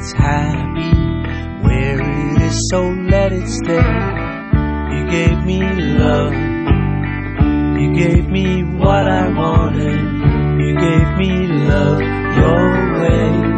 it's happy where it is, so let it stay. You gave me love, you gave me what I wanted, you gave me love your way.